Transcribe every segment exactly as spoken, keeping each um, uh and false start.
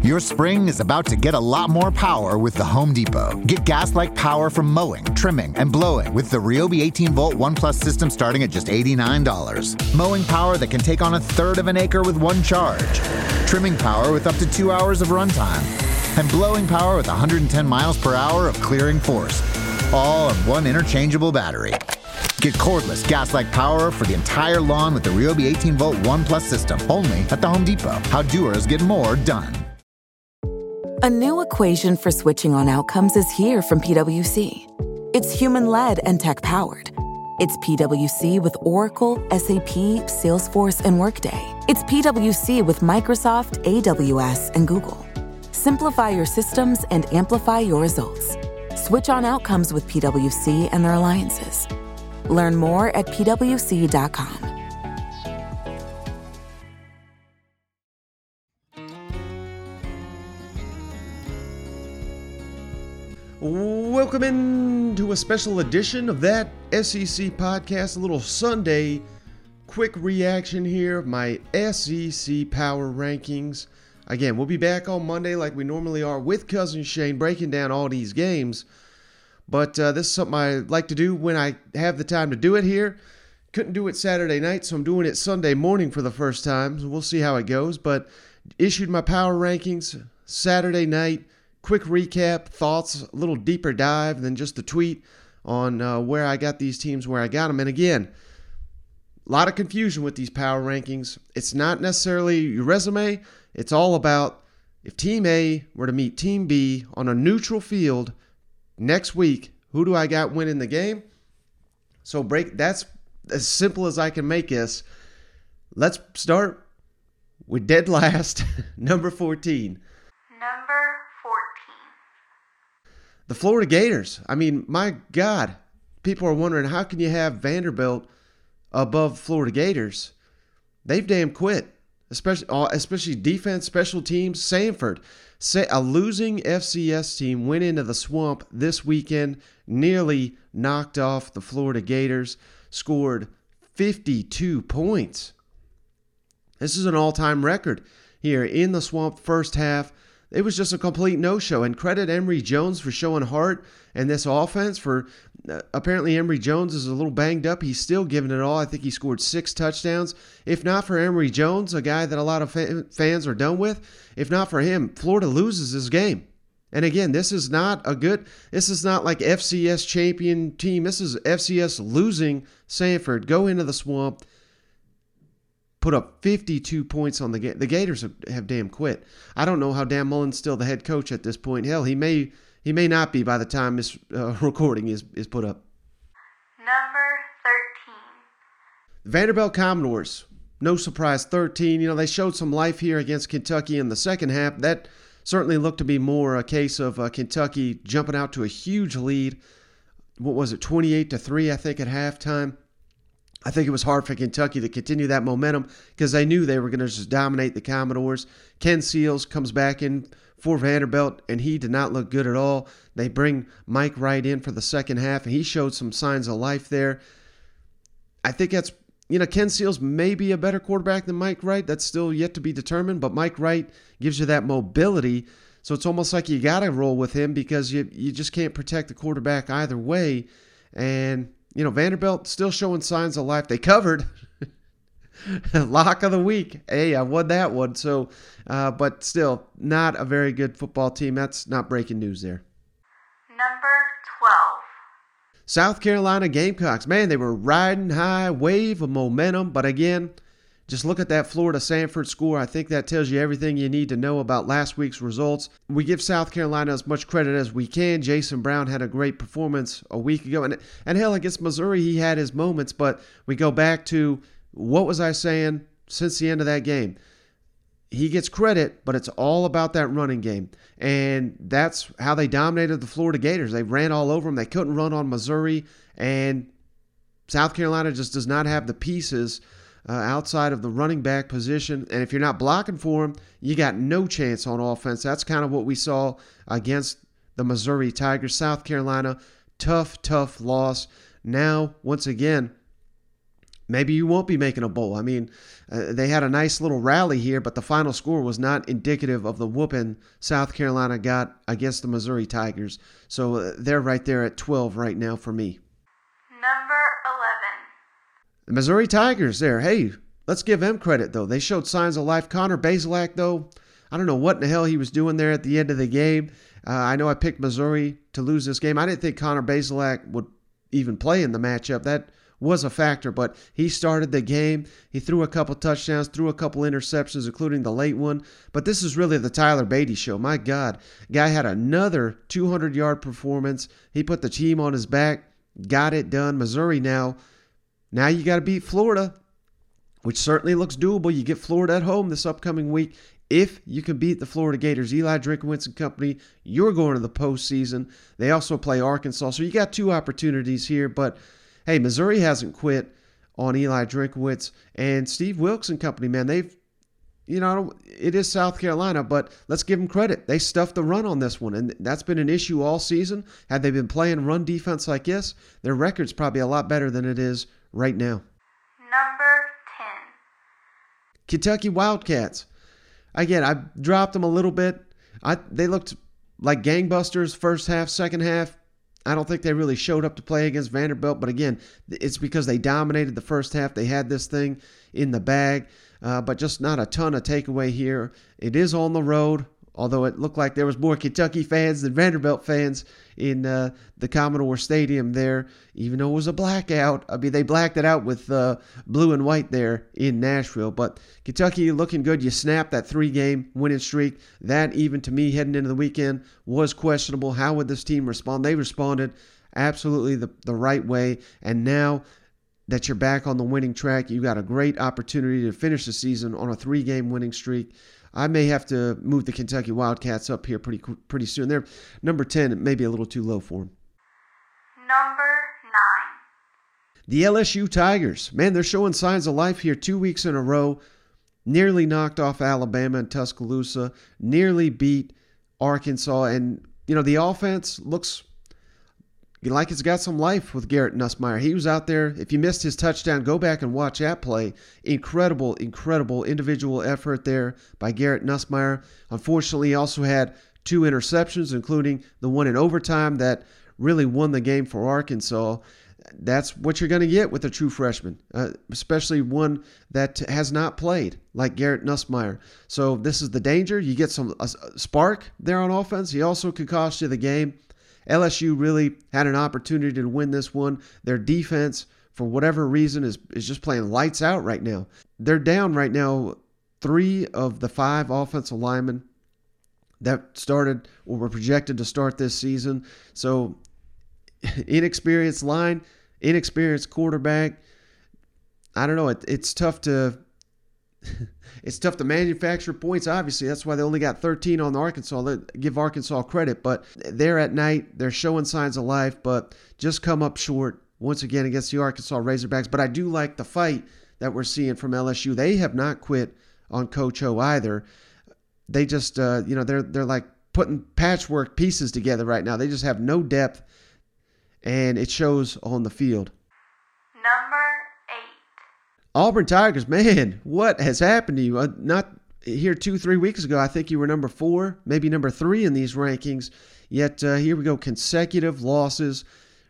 Your spring is about to get a lot more power with the Home Depot. Get gas-like power from mowing, trimming, and blowing with the Ryobi eighteen volt One Plus system starting at just eighty-nine dollars. Mowing power that can take on a third of an acre with one charge. Trimming power with up to two hours of runtime. And blowing power with one hundred ten miles per hour of clearing force. All on one interchangeable battery. Get cordless, gas-like power for the entire lawn with the Ryobi eighteen volt One Plus system. Only at the Home Depot. How doers get more done. A new equation for switching on outcomes is here from PwC. It's human-led and tech-powered. It's PwC with Oracle, S A P, Salesforce, and Workday. It's PwC with Microsoft, A W S, and Google. Simplify your systems and amplify your results. Switch on outcomes with PwC and their alliances. Learn more at P W C dot com. Welcome in to a special edition of that S E C podcast, a little Sunday quick reaction here of my S E C power rankings. Again, we'll be back on Monday like we normally are with Cousin Shane breaking down all these games. But uh, this is something I like to do when I have the time to do it here. Couldn't do it Saturday night, so I'm doing it Sunday morning for the first time. So we'll see how it goes. But issued my power rankings Saturday night. Quick recap, thoughts, a little deeper dive than just the tweet on uh, where I got these teams, where I got them. And again, a lot of confusion with these power rankings. It's not necessarily your resume. It's all about if Team A were to meet Team B on a neutral field next week, who do I got winning the game? So break. That's as simple as I can make this. Let's start with dead last, number fourteen. Number fourteen. The Florida Gators. I mean, my God, people are wondering how can you have Vanderbilt above Florida Gators? They've damn quit. Especially, especially defense, special teams. Samford, a losing F C S team, went into the swamp this weekend, nearly knocked off the Florida Gators, scored fifty-two points. This is an all-time record here in the swamp first half. It was just a complete no-show. And credit Emory Jones for showing heart and this offense. For uh, apparently Emory Jones is a little banged up. He's still giving it all. I think he scored six touchdowns. If not for Emory Jones, a guy that a lot of fa- fans are done with, if not for him, Florida loses this game. And again, this is not a good, this is not like F C S champion team. This is F C S losing Samford. Go into the swamp. Put up fifty-two points on the game. The Gators have, have damn quit. I don't know how Dan Mullen's still the head coach at this point. Hell, he may he may not be by the time this uh, recording is, is put up. Number thirteen. Vanderbilt Commodores. No surprise, thirteen. You know, they showed some life here against Kentucky in the second half. That certainly looked to be more a case of uh, Kentucky jumping out to a huge lead. What was it, twenty-eight to three, I think, at halftime. I think it was hard for Kentucky to continue that momentum because they knew they were going to just dominate the Commodores. Ken Seals comes back in for Vanderbilt, and he did not look good at all. They bring Mike Wright in for the second half, and he showed some signs of life there. I think that's, you know, Ken Seals may be a better quarterback than Mike Wright. That's still yet to be determined, but Mike Wright gives you that mobility. So it's almost like you got to roll with him because you, you just can't protect the quarterback either way. And you know, Vanderbilt still showing signs of life. They covered. Lock of the week. Hey, I won that one. So, uh, but still, not a very good football team. That's not breaking news there. Number twelve. South Carolina Gamecocks. Man, they were riding high, wave of momentum. But again, just look at that Florida-Samford score. I think that tells you everything you need to know about last week's results. We give South Carolina as much credit as we can. Jason Brown had a great performance a week ago. And, and hell, against Missouri, he had his moments. But we go back to, what was I saying since the end of that game? He gets credit, but it's all about that running game. And that's how they dominated the Florida Gators. They ran all over them. They couldn't run on Missouri. And South Carolina just does not have the pieces Uh, outside of the running back position. And if you're not blocking for him, you got no chance on offense. That's kind of what we saw against the Missouri Tigers. South Carolina, tough, tough loss. Now, once again, maybe you won't be making a bowl. I mean, uh, they had a nice little rally here, but the final score was not indicative of the whooping South Carolina got against the Missouri Tigers. So uh, they're right there at twelve right now for me. Number eleven. The Missouri Tigers there. Hey, let's give them credit, though. They showed signs of life. Connor Bazelak, though, I don't know what in the hell he was doing there at the end of the game. Uh, I know I picked Missouri to lose this game. I didn't think Connor Bazelak would even play in the matchup. That was a factor, but he started the game. He threw a couple touchdowns, threw a couple interceptions, including the late one. But this is really the Tyler Beatty show. My God, guy had another two hundred yard performance. He put the team on his back, got it done. Missouri now, now you got to beat Florida, which certainly looks doable. You get Florida at home this upcoming week. If you can beat the Florida Gators, Eli Drinkwitz and company, you're going to the postseason. They also play Arkansas, so you got two opportunities here, but hey, Missouri hasn't quit on Eli Drinkwitz and Steve Wilkes and company, man. They've, you know, it is South Carolina, but let's give them credit. They stuffed the run on this one, and that's been an issue all season. Had they been playing run defense like this, their record's probably a lot better than it is right now. Number ten. Kentucky Wildcats. Again, I dropped them a little bit. I They looked like gangbusters first half, second half. I don't think they really showed up to play against Vanderbilt, but again, it's because they dominated the first half. They had this thing in the bag, uh, but just not a ton of takeaway here. It is on the road, although it looked like there was more Kentucky fans than Vanderbilt fans in uh, the Commodore Stadium there, even though it was a blackout. I mean, they blacked it out with uh, blue and white there in Nashville. But Kentucky looking good. You snapped that three-game winning streak. That, even to me, heading into the weekend, was questionable. How would this team respond? They responded absolutely the, the right way. And now that you're back on the winning track, you got a great opportunity to finish the season on a three-game winning streak. I may have to move the Kentucky Wildcats up here pretty pretty soon. They're number ten. It may be a little too low for them. Number nine. The L S U Tigers. Man, they're showing signs of life here two weeks in a row. Nearly knocked off Alabama and Tuscaloosa. Nearly beat Arkansas. And, you know, the offense looks like it's got some life with Garrett Nussmeier. He was out there. If you missed his touchdown, go back and watch that play. Incredible, incredible individual effort there by Garrett Nussmeier. Unfortunately, he also had two interceptions, including the one in overtime that really won the game for Arkansas. That's what you're going to get with a true freshman, uh, especially one that has not played like Garrett Nussmeier. So this is the danger. You get some a spark there on offense. He also could cost you the game. L S U really had an opportunity to win this one. Their defense, for whatever reason, is, is just playing lights out right now. They're down right now three of the five offensive linemen that started or were projected to start this season. So inexperienced line, inexperienced quarterback. I don't know. It, it's tough to it's tough to manufacture points. Obviously, that's why they only got thirteen on Arkansas. They give Arkansas credit, but they're at night. They're showing signs of life, but just come up short once again against the Arkansas Razorbacks. But I do like the fight that we're seeing from L S U. They have not quit on Coach O either. They just, uh, you know, they're they're like putting patchwork pieces together right now. They just have no depth, and it shows on the field. Number eight. Auburn Tigers, man, what has happened to you? Uh, not here two, three weeks ago, I think you were number four, maybe number three in these rankings. Yet uh, here we go, consecutive losses.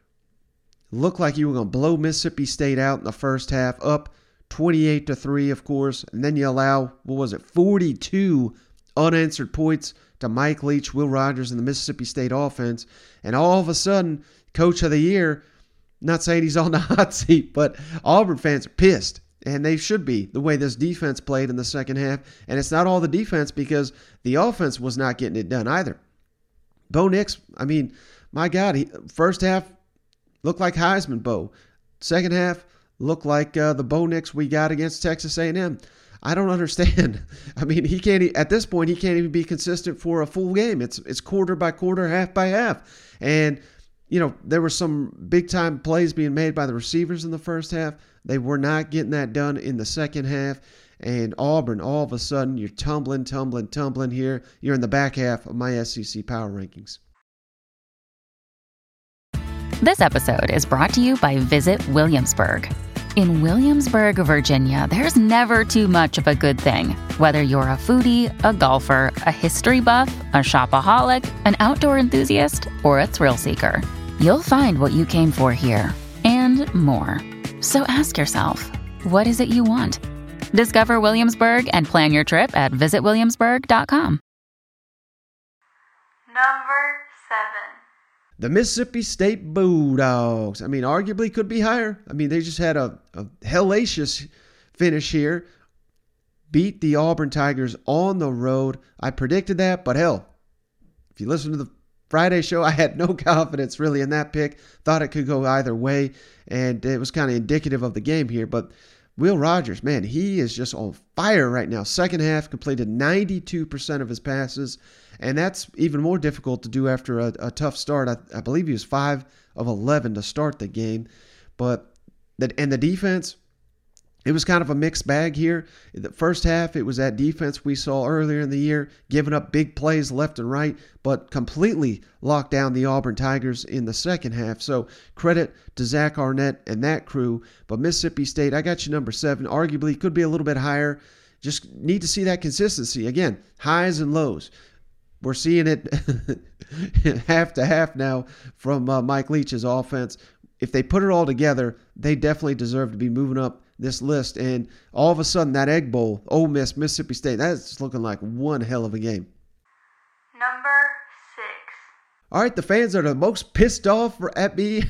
Looked like you were going to blow Mississippi State out in the first half, up twenty-eight to three, of course. And then you allow, what was it, forty-two unanswered points to Mike Leach, Will Rogers, and the Mississippi State offense. And all of a sudden, Coach of the Year, not saying he's on the hot seat, but Auburn fans are pissed. And they should be, the way this defense played in the second half. And it's not all the defense, because the offense was not getting it done either. Bo Nix, I mean, my God, he, first half looked like Heisman Bo. Second half looked like uh, the Bo Nix we got against Texas A and M. I don't understand. I mean, he can't, at this point, he can't even be consistent for a full game. It's it's quarter by quarter, half by half. And, you know, there were some big-time plays being made by the receivers in the first half. They were not getting that done in the second half. And Auburn, all of a sudden, you're tumbling, tumbling, tumbling here. You're in the back half of my S E C Power Rankings. This episode is brought to you by Visit Williamsburg. In Williamsburg, Virginia, there's never too much of a good thing. Whether you're a foodie, a golfer, a history buff, a shopaholic, an outdoor enthusiast, or a thrill seeker, you'll find what you came for here and more. So ask yourself, what is it you want? Discover Williamsburg and plan your trip at visit williamsburg dot com. Number seven. The Mississippi State Bulldogs. I mean, arguably could be higher. I mean, they just had a, a hellacious finish here. Beat the Auburn Tigers on the road. I predicted that, but hell, if you listen to the Friday show, I had no confidence really in that pick. Thought it could go either way, and it was kind of indicative of the game here. But Will Rogers, man, he is just on fire right now. Second half, completed ninety-two percent of his passes, and that's even more difficult to do after a, a tough start. I, I believe he was five of eleven to start the game. But that and the defense, it was kind of a mixed bag here. In the first half, it was that defense we saw earlier in the year, giving up big plays left and right, but completely locked down the Auburn Tigers in the second half. So credit to Zach Arnett and that crew. But Mississippi State, I got you number seven. Arguably could be a little bit higher. Just need to see that consistency. Again, highs and lows. We're seeing it half to half now from uh, Mike Leach's offense. If they put it all together, they definitely deserve to be moving up this list. And all of a sudden, that Egg Bowl, Ole Miss, Mississippi State, that's looking like one hell of a game. Number six. All right, the fans are the most pissed off at me.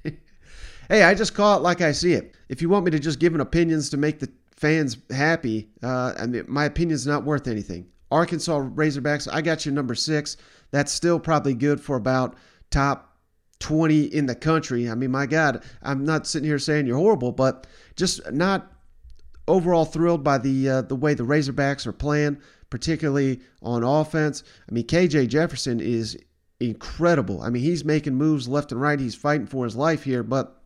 Hey, I just call it like I see it. If you want me to just give an opinions to make the fans happy, uh, I mean, my opinion's not worth anything. Arkansas Razorbacks, I got you number six. That's still probably good for about top twenty in the country. I mean, my God, I'm not sitting here saying you're horrible, but just not overall thrilled by the uh, the way the Razorbacks are playing, particularly on offense. I mean, K J Jefferson is incredible. I mean, he's making moves left and right. He's fighting for his life here. But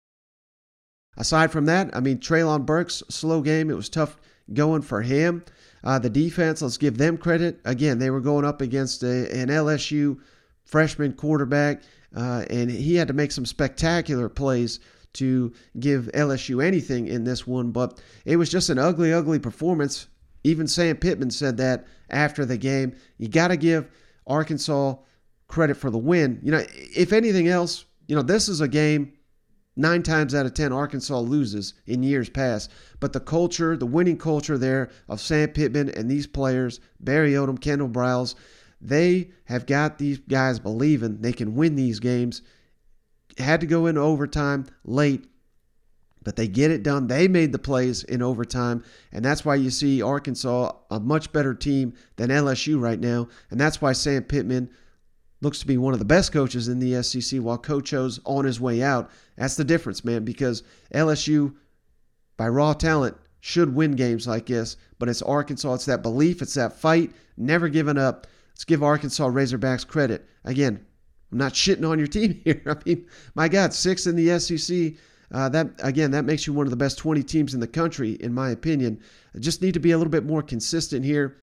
aside from that, I mean, Treylon Burks, slow game. It was tough going for him. Uh, the defense, let's give them credit. Again, they were going up against a, an L S U freshman quarterback, uh, and he had to make some spectacular plays to give L S U anything in this one. But it was just an ugly, ugly performance. Even Sam Pittman said that after the game. You got to give Arkansas credit for the win. You know, if anything else, you know, this is a game nine times out of ten Arkansas loses in years past. But the culture, the winning culture there of Sam Pittman and these players, Barry Odom, Kendall Briles, they have got these guys believing they can win these games. Had to go into overtime late, but they get it done. They made the plays in overtime, and that's why you see Arkansas a much better team than L S U right now, and that's why Sam Pittman looks to be one of the best coaches in the S E C while Coach O's on his way out. That's the difference, man, because L S U, by raw talent, should win games like this, but it's Arkansas. It's that belief. It's that fight, never giving up. Let's give Arkansas Razorbacks credit. Again, I'm not shitting on your team here. I mean, my God, six in the S E C. Uh, that again, that makes you one of the best twenty teams in the country, in my opinion. Just need to be a little bit more consistent here.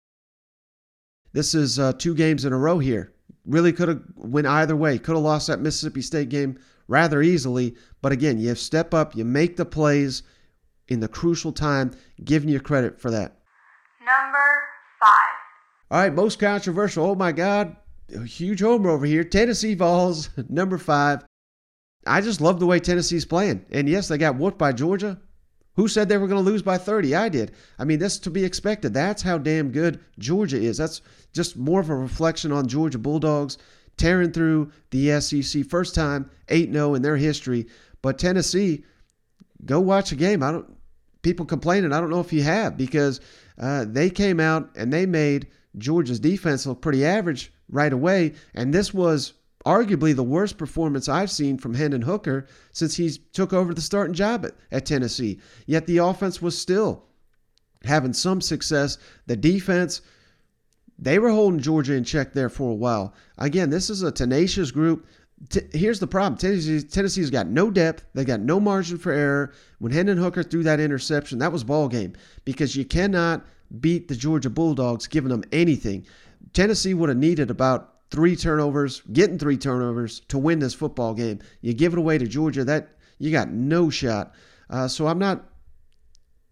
This is uh, two games in a row here. Really could have went either way. Could have lost that Mississippi State game rather easily. But again, you step up, you make the plays in the crucial time. Giving you credit for that. Number five. All right, most controversial. Oh my God, a huge homer over here. Tennessee Vols, number five. I just love the way Tennessee's playing. And yes, they got whooped by Georgia. Who said they were going to lose by thirty? I did. I mean, that's to be expected. That's how damn good Georgia is. That's just more of a reflection on Georgia Bulldogs tearing through the S E C. First time, eight and oh in their history. But Tennessee, go watch a game. I don't. People complaining, I don't know if you have, because uh, they came out and they made Georgia's defense look pretty average right away. And this was arguably the worst performance I've seen from Hendon Hooker since he took over the starting job at, at Tennessee. Yet the offense was still having some success. The defense, they were holding Georgia in check there for a while. Again, this is a tenacious group. T- here's the problem. Tennessee, Tennessee's got no depth. They got no margin for error. When Hendon Hooker threw that interception, that was ball game, because you cannot beat the Georgia Bulldogs giving them anything. Tennessee would have needed about three turnovers, getting three turnovers to win this football game. You give it away to Georgia, that you got no shot. Uh, so I'm not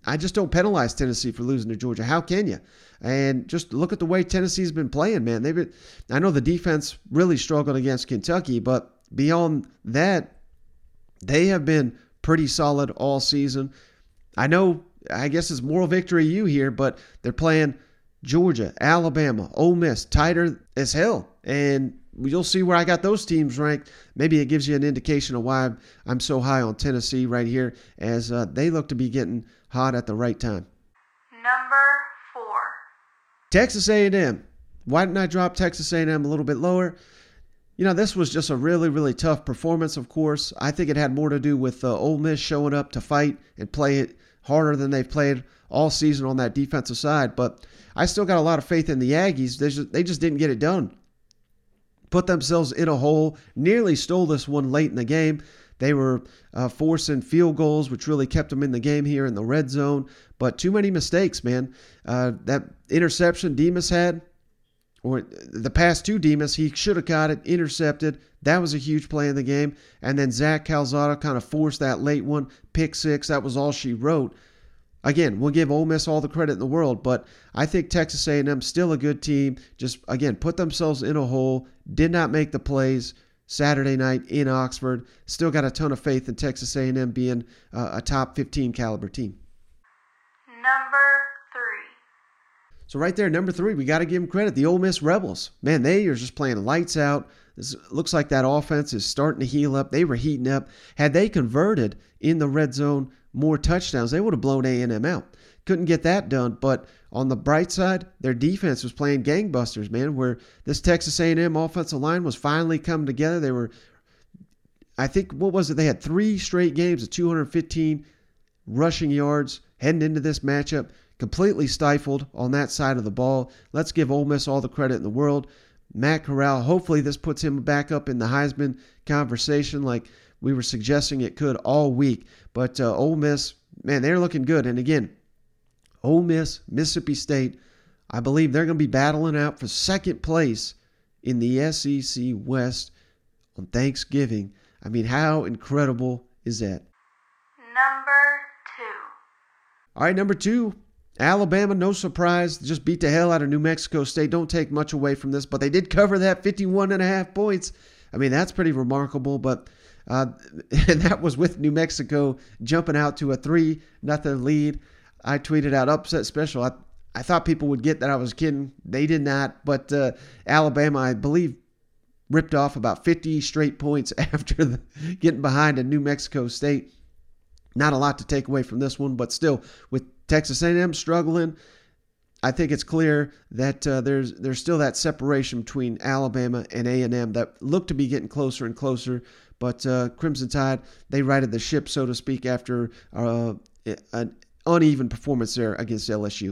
I just don't penalize Tennessee for losing to Georgia. How can you? And just look at the way Tennessee's been playing, man. They've been, I know the defense really struggled against Kentucky, but beyond that, they have been pretty solid all season. I know, I guess it's moral victory you here, but they're playing Georgia, Alabama, Ole Miss, tighter as hell. And you'll see where I got those teams ranked. Maybe it gives you an indication of why I'm so high on Tennessee right here, as uh, they look to be getting hot at the right time. Number four. Texas A and M. Why didn't I drop Texas A and M a little bit lower? You know, this was just a really, really tough performance, of course. I think it had more to do with uh, Ole Miss showing up to fight and play it harder than they've played all season on that defensive side. But I still got a lot of faith in the Aggies. They just, they just didn't get it done. Put themselves in a hole, nearly stole this one late in the game. They were uh, forcing field goals, which really kept them in the game here in the red zone. But too many mistakes, man. Uh, that interception Demas had, or the past two Demas, he should have got it, intercepted. That was a huge play in the game. And then Zach Calzada kind of forced that late one, pick six. That was all she wrote. Again, we'll give Ole Miss all the credit in the world, but I think Texas A and M still a good team. Just, again, put themselves in a hole, did not make the plays Saturday night in Oxford. Still got a ton of faith in Texas A and M being uh, a top fifteen caliber team. Number three. So right there, number three, we got to give them credit. The Ole Miss Rebels. Man, they are just playing lights out. This looks like that offense is starting to heal up. They were heating up. Had they converted in the red zone more touchdowns, they would have blown A and M out. Couldn't get that done, but on the bright side, their defense was playing gangbusters, man, where this Texas A and M offensive line was finally coming together. They were, I think, what was it? They had three straight games of two hundred fifteen rushing yards heading into this matchup, completely stifled on that side of the ball. Let's give Ole Miss all the credit in the world. Matt Corral, hopefully this puts him back up in the Heisman conversation like we were suggesting it could all week. But uh, Ole Miss, man, they're looking good. And again, Ole Miss, Mississippi State, I believe they're going to be battling out for second place in the S E C West on Thanksgiving. I mean, how incredible is that? Number two. All right, number two, Alabama, no surprise, just beat the hell out of New Mexico State. Don't take much away from this, but they did cover that fifty-one and a half points. I mean, that's pretty remarkable, but uh, and that was with New Mexico jumping out to a three nothing lead. I tweeted out upset special. I, I thought people would get that I was kidding. They did not, but uh, Alabama, I believe, ripped off about fifty straight points after the, getting behind a New Mexico State. Not a lot to take away from this one, but still, with Texas A and M struggling, I think it's clear that uh, there's there's still that separation between Alabama and A and M that look to be getting closer and closer. But uh, Crimson Tide, they righted the ship, so to speak, after uh, an uneven performance there against L S U.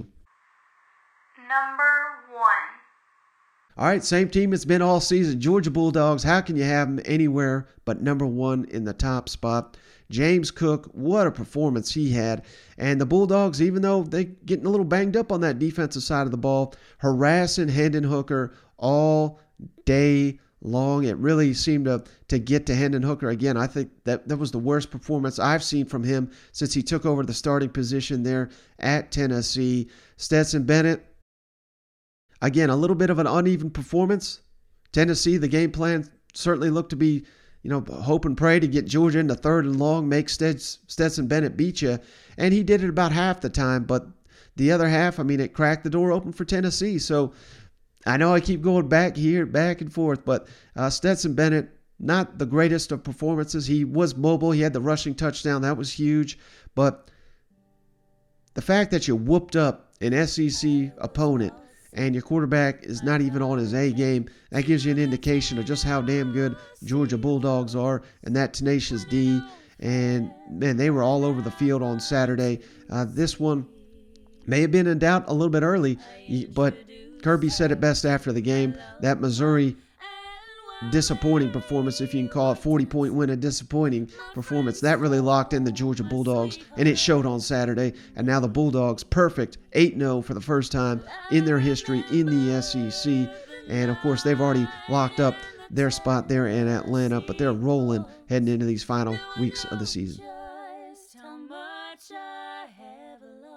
Number one. All right, same team it's been all season. Georgia Bulldogs, how can you have them anywhere but number one in the top spot? James Cook, what a performance he had. And the Bulldogs, even though they're getting a little banged up on that defensive side of the ball, harassing Hendon Hooker all day long. It really seemed to, to get to Hendon Hooker again. I think that, that was the worst performance I've seen from him since he took over the starting position there at Tennessee. Stetson Bennett, again, a little bit of an uneven performance. Tennessee, the game plan certainly looked to be, you know, hope and pray to get Georgia into third and long, make Stetson Bennett beat you. And he did it about half the time, but the other half, I mean, it cracked the door open for Tennessee. So I know I keep going back here, back and forth, but uh, Stetson Bennett, not the greatest of performances. He was mobile. He had the rushing touchdown. That was huge. But the fact that you whooped up an S E C opponent and your quarterback is not even on his A game, that gives you an indication of just how damn good Georgia Bulldogs are and that tenacious D. And, man, they were all over the field on Saturday. Uh, this one may have been in doubt a little bit early, but Kirby said it best after the game. That Missouri disappointing performance, if you can call it, forty-point win a disappointing performance, that really locked in the Georgia Bulldogs, and it showed on Saturday. And now the Bulldogs, perfect, eight and oh for the first time in their history in the S E C. And, of course, they've already locked up their spot there in Atlanta, but they're rolling heading into these final weeks of the season.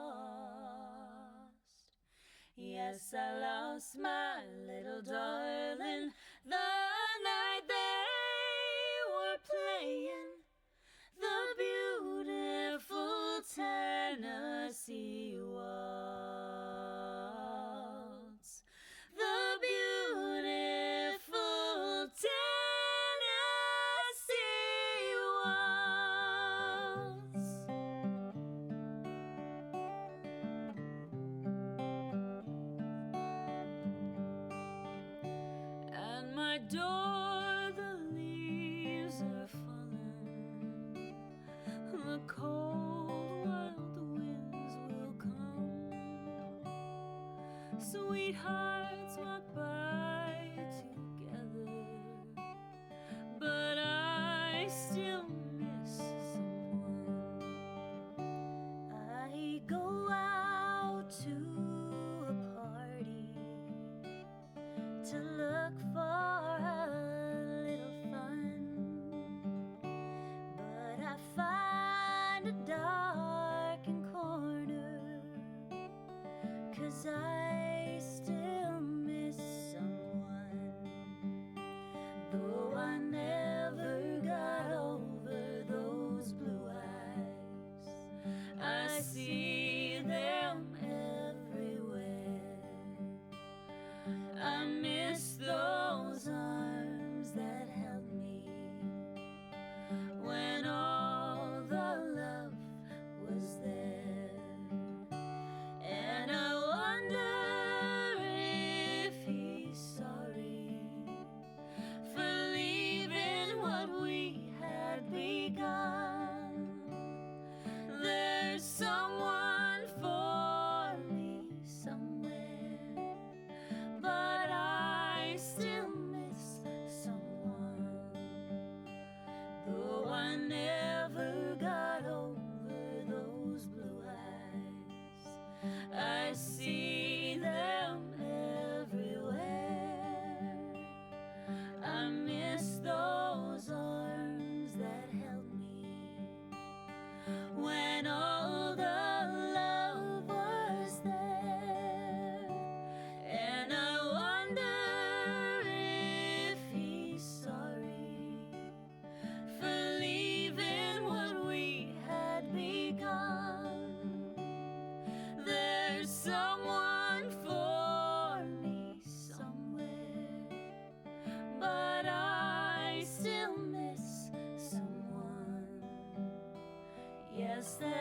At my door the leaves are falling, the cold wild winds will come. Sweethearts walk by together, but I still miss someone. I go out to a party to look for a little fun, but I find a darkened corner, 'cause I still miss someone. Though I never got over those blue eyes, I see them everywhere. I miss those arms that held me when all the love was there. And I wonder if he's sorry for leaving what we had begun. There's someone for me somewhere, but I still miss someone. Though I never got over those blue eyes, I see them everywhere. I miss those arms that held me when all the love was there. And I wonder if he's sorry for leaving what we had begun. There's someone for me somewhere, but I still miss someone. Yes, there